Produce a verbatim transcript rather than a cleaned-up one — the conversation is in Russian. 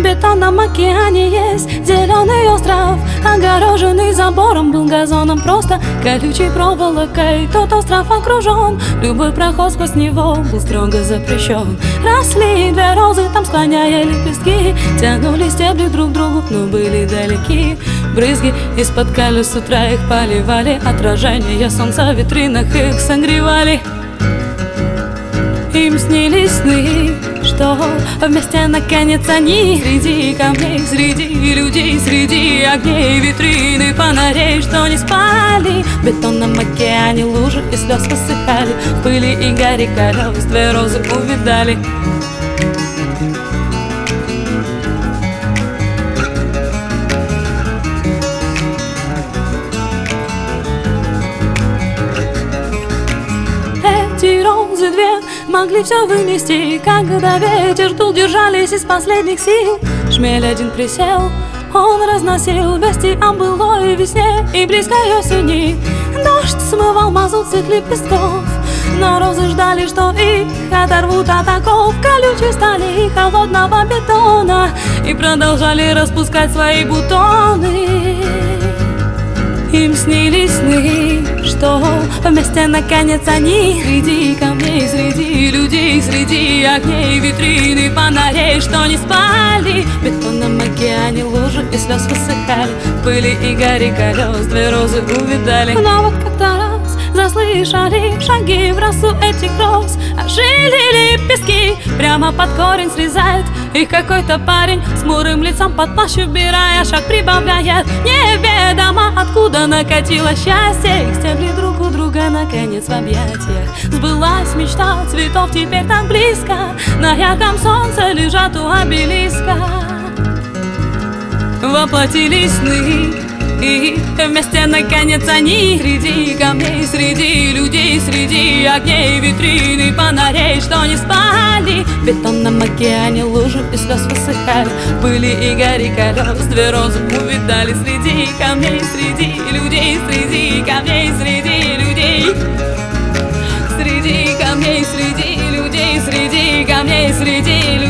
бетонном океане есть зеленый остров, огороженный забором, был газоном просто колючей проволокой. Тот остров окружен, любой проход сквозь него был строго запрещен. Росли две розы, там склоняя лепестки, тянули стебли друг к другу, но были далеки. Брызги из-под колес с утра их поливали, отражение солнца в витринах их согревали. Им снились сны, что вместе наконец они среди камней, среди людей, среди огней, витрины, фонарей, что не спали. В бетонном океане лужи и слез высыхали, в пыли и гаре колес две розы увидали. Эти розы две могли все вынести, когда ветер дул, держались из последних сил. Шмель один присел, он разносил вести о былой весне и близкой осени. Дождь смывал мазут цвет лепестков, но розы ждали, что их оторвут от оков колючей стали и холодного бетона, и продолжали распускать свои бутоны. Им снились сны, что вместе наконец они среди камней, среди людей, среди огней, витрины, фонарей, что не спали. В бетонном океане лужи и слез высыхали, в пыли и гаре колес две розы увидали. Но вот как-то раз заслышали шаги в росу этих роз, ожили лепестки, прямо под корень срезает их какой-то парень с хмурым лицом, под плащ убирая, шаг прибавляет. Неведомо откуда накатило счастье, их стебли друг у друга наконец в объятиях. Сбылась мечта цветов теперь так близко, на ярком солнце лежат у обелиска. Воплотились сны, и вместе наконец они среди камней, среди людей, среди огней, витрины, фонарей, что не спали. В бетонном океане лужи и слез высыхали, в пыли и гаре колес две розы увидали. Среди камней, среди людей, среди камней, среди людей, среди камней, среди людей, среди камней, среди людей.